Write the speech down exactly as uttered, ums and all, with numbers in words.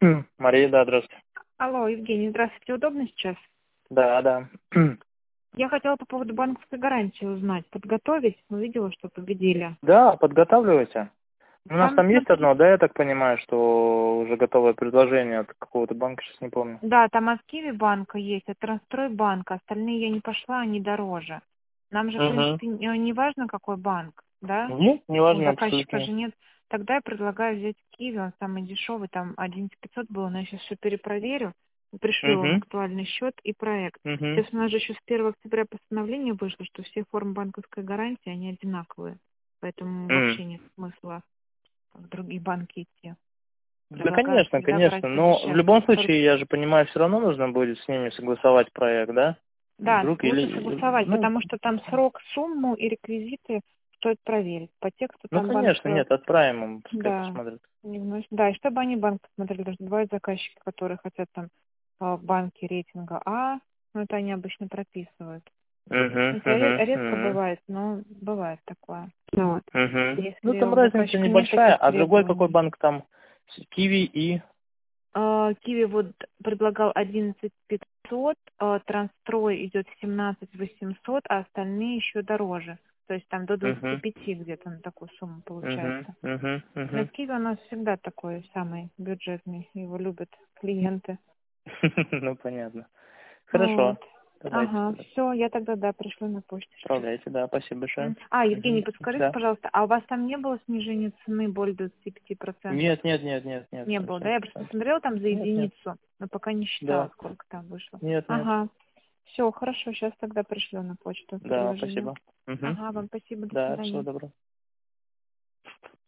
Мария, да, здравствуйте. Алло, Евгений, здравствуйте. Удобно сейчас? Да, да. Я хотела по поводу банковской гарантии узнать. Подготовить? Увидела, что победили. Да, подготавливайте. У нас Там, там есть смотри, одно, да, я так понимаю, что уже готовое предложение от какого-то банка, сейчас не помню. да, там от Киви банка есть, от Транстрой банка. Остальные я не пошла, они дороже. Нам же, в Угу. принципе, не, не важно, какой банк, да? Нет, У неважно, заказчика абсолютно. же нет. Тогда я предлагаю взять Киви, он самый дешевый, там один тысяча пятьсот было, но я сейчас все перепроверю. Пришлю вам Угу. актуальный счет и проект. Угу. Сейчас у нас же еще с первого октября постановление вышло, что все формы банковской гарантии, они одинаковые. Поэтому вообще нет смысла в другие банки идти. Да, Предлагаю конечно, всегда брать конечно. Но в подешевле. любом случае, я же понимаю, все равно нужно будет с ними согласовать проект, да? Да, Вдруг лучше или... согласовать, Ну, потому что там срок, сумму и реквизиты стоит проверить. По тексту ну, там банк, конечно, э, нет, отправим им, пускай да, посмотрят. не вносит. Да, и чтобы они банк посмотрели, даже бывают заказчики, которые хотят там э, банки рейтинга А, но это они обычно прописывают. Угу, Это ре- угу, редко угу. бывает, но бывает такое. Ну вот. Угу. Ну, Если там у разница заказчика нет небольшая, таких а другой какой требований. банк там? Киви и... А, Киви вот предлагал одиннадцать пятьсот, а Транстрой идет семнадцать восемьсот, а остальные еще дороже. То есть там до двадцати Угу. пяти где-то на такую сумму Угу, получается. угу, Но угу. Киви у нас всегда такой самый бюджетный, его любят клиенты. Ну, понятно. Вот. Хорошо. Давайте Ага, тогда. все, я тогда, да, пришлю на почту сейчас. Отправляйте, да, спасибо большое. М. А, Евгений, Угу. подскажите, Да. пожалуйста, а у вас там не было снижения цены более двадцати пяти процентов? Нет, нет, нет, нет, нет, Не там было, да? семь Я просто процентов. посмотрела там за Нет, нет. единицу, но пока не считала, Да. сколько там вышло. Нет, нет. Ага. Все, хорошо, сейчас тогда пришлю на почту Да, приложение. спасибо. Угу. Ага, вам спасибо, до Да, всего свидания. доброго.